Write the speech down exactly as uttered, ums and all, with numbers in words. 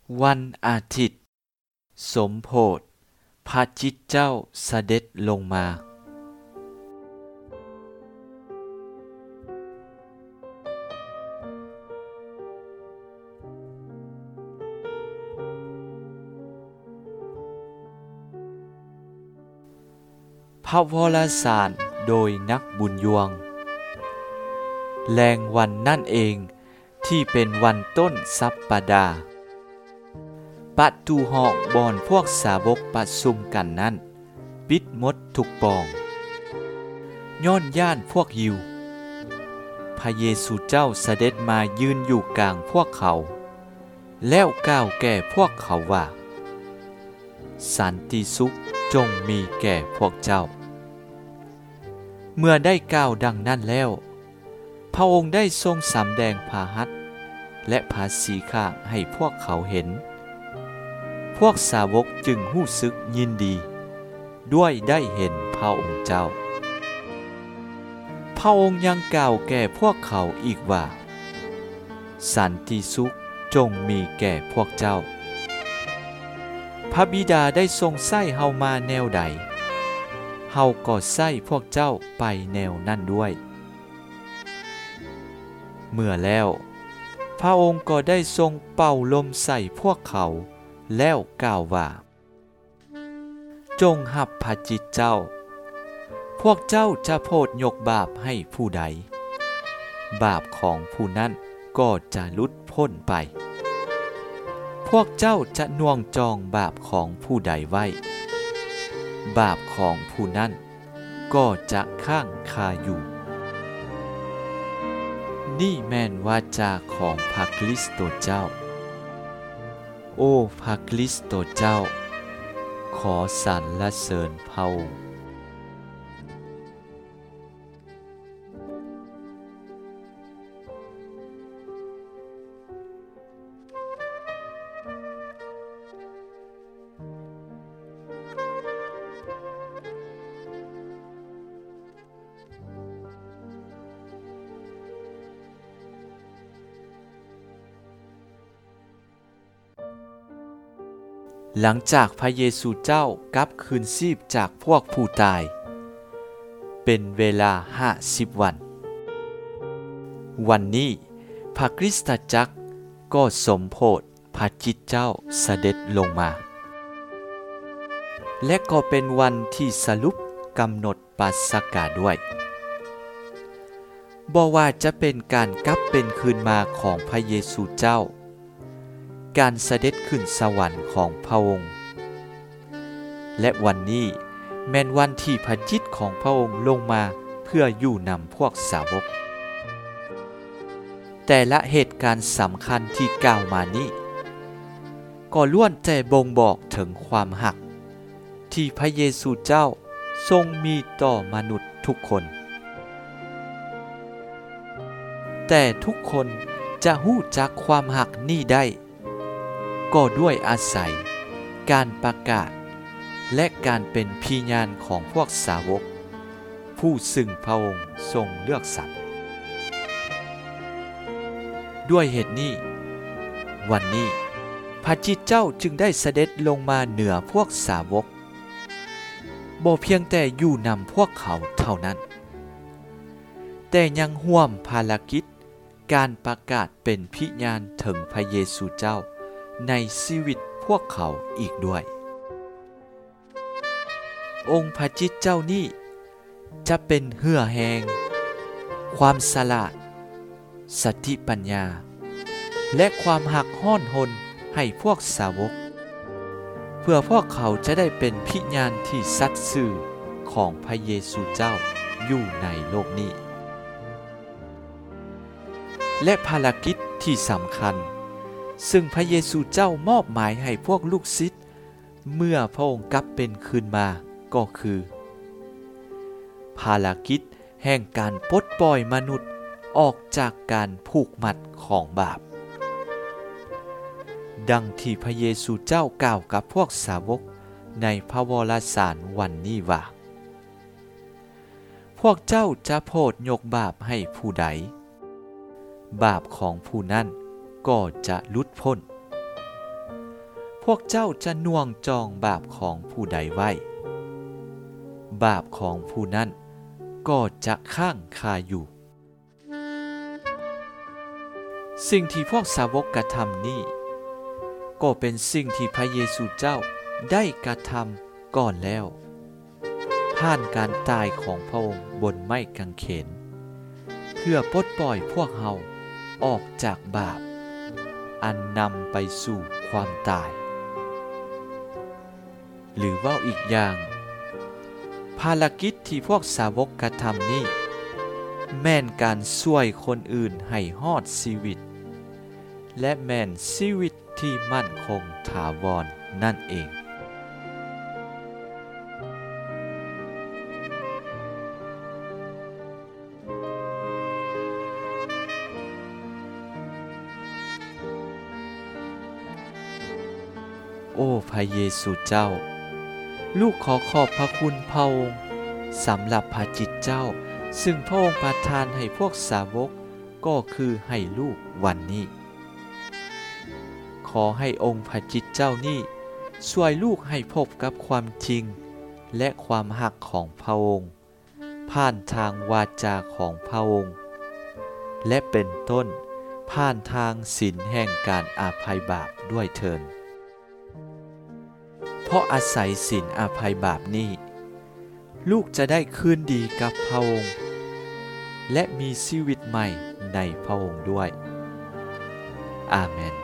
วันอาทิตย์สมโภชพระจิตเจ้าเสด็จลงมาพระวรสารโดยนักบุญยวงแรงวันนั่นเองที่เป็นวันต้นสัปดาห์ประตูห้องบ่อนพวกสาวกประชุมกันนั้นปิดหมดทุกปองย้อนย่านพวกยิวพระเยซูเจ้าเสด็จมายืนอยู่กลางพวกเขาแล้วกล่าวแก่พวกเขาว่าสันติสุขจงมีแก่พวกเจ้าเมื่อได้กล่าวดังนั้นแล้วพระองค์ได้ทรงสำแดงพาหัตถ์และพาสีข้างให้พวกเขาเห็นพวกสาวกจึงรู้สึกยินดีด้วยได้เห็นพระองค์เจ้าพระองค์ยังกล่าวแก่พวกเขาอีกว่าสันติสุขจงมีแก่พวกเจ้าพระบิดาได้ทรงใส่เฮามาแนวใดเฮาก็ใส่พวกเจ้าไปแนวนั้นด้วยเมื่อแล้วพระองค์ก็ได้ทรงเป่าลมใส่พวกเขาแล้วกล่าวว่าจงหับพระจิตเจ้าพวกเจ้าจะโปรดยกบาปให้ผู้ใดบาปของผู้นั้นก็จะหลุดพ้นไปพวกเจ้าจะน่วงจองบาปของผู้ใดไว้บาปของผู้นั้นก็จะค้างคาอยู่นี่แม่นวาจาของพระคริสต์เจ้าโอ้พระคริสต์เจ้าขอสรรเสริญพระองค์หลังจากพระเยซูเจ้ากลับคืนชีพจากพวกผู้ตายเป็นเวลาห้าสิบวันวันนี้พระคริสตจักรก็สมโภชพระจิตเจ้าเสด็จลงมาและก็เป็นวันที่สรุปกำหนดปัสกาด้วยบ่ว่าจะเป็นการกลับเป็นคืนมาของพระเยซูเจ้าการเสด็จขึ้นสวรรค์ของพระองค์และวันนี้แม้นวันที่พระจิตของพระองค์ลงมาเพื่ออยู่นำพวกสาวกแต่ละเหตุการณ์สำคัญที่กล่าวมานี้ก็ล้วนแต่บ่งบอกถึงความหักที่พระเยซูเจ้าทรงมีต่อมนุษย์ทุกคนแต่ทุกคนจะรู้จักความหักนี้ได้ก็ด้วยอาศัยการประกาศและการเป็นพยานของพวกสาวกผู้ซึ่งพระองค์ทรงเลือกสรรด้วยเหตุนี้วันนี้พระจิตเจ้าจึงได้เสด็จลงมาเหนือพวกสาวกบ่เพียงแต่อยู่นำพวกเขาเท่านั้นแต่ยังร่วมภารกิจการประกาศเป็นพยานถึงพระเยซูเจ้าในชีวิตพวกเขาอีกด้วยองค์พระจิตเจ้านี้จะเป็นเหื่อแหงความฉลาดสติปัญญาและความหักห้อนหนให้พวกสาวกเพื่อพวกเขาจะได้เป็นพยานที่สัตย์ซื่อของพระเยซูเจ้าอยู่ในโลกนี้และภารกิจที่สำคัญซึ่งพระเยซูเจ้ามอบหมายให้พวกลูกศิษย์เมื่อพระองค์กลับเป็นคืนมาก็คือภารกิจแห่งการปลดปล่อยมนุษย์ออกจากการผูกมัดของบาปดังที่พระเยซูเจ้ากล่าวกับพวกสาวกในพระวรสารวันนี้ว่าพวกเจ้าจะโปรดยกบาปให้ผู้ใดบาปของผู้นั้นก็จะหลุดพ้นพวกเจ้าจะน่วงจองบาปของผู้ใดไว้บาปของผู้นั้นก็จะข้างคาอยู่สิ่งที่พวกสาวกกระทำนี้ก็เป็นสิ่งที่พระเยซูเจ้าได้กระทำก่อนแล้วผ่านการตายของพระองค์บนไม้กางเขนเพื่อปลดปล่อยพวกเราออกจากบาปอันนำไปสู่ความตายหรือว่าอีกอย่างภารกิจที่พวกสาวกกระทำนี้แม่นการช่วยคนอื่นให้รอดชีวิตและแม่นชีวิตที่มั่นคงถาวรนั่นเองโอ้พระเยซูเจ้าลูกขอขอบพระคุณพระองค์สำหรับพระจิตเจ้าซึ่งพระองค์ประทานให้พวกสาวกก็คือให้ลูกวันนี้ขอให้องค์พระจิตเจ้านี้ช่วยลูกให้พบกับความจริงและความหักของพระองค์ผ่านทางวาจาของพระองค์และเป็นต้นผ่านทางศีลแห่งการอภัยบาปด้วยเถิดเพราะอาศัยศีลอภัยบาปนี้ลูกจะได้คืนดีกับพระองค์และมีชีวิตใหม่ในพระองค์ด้วยอาเมน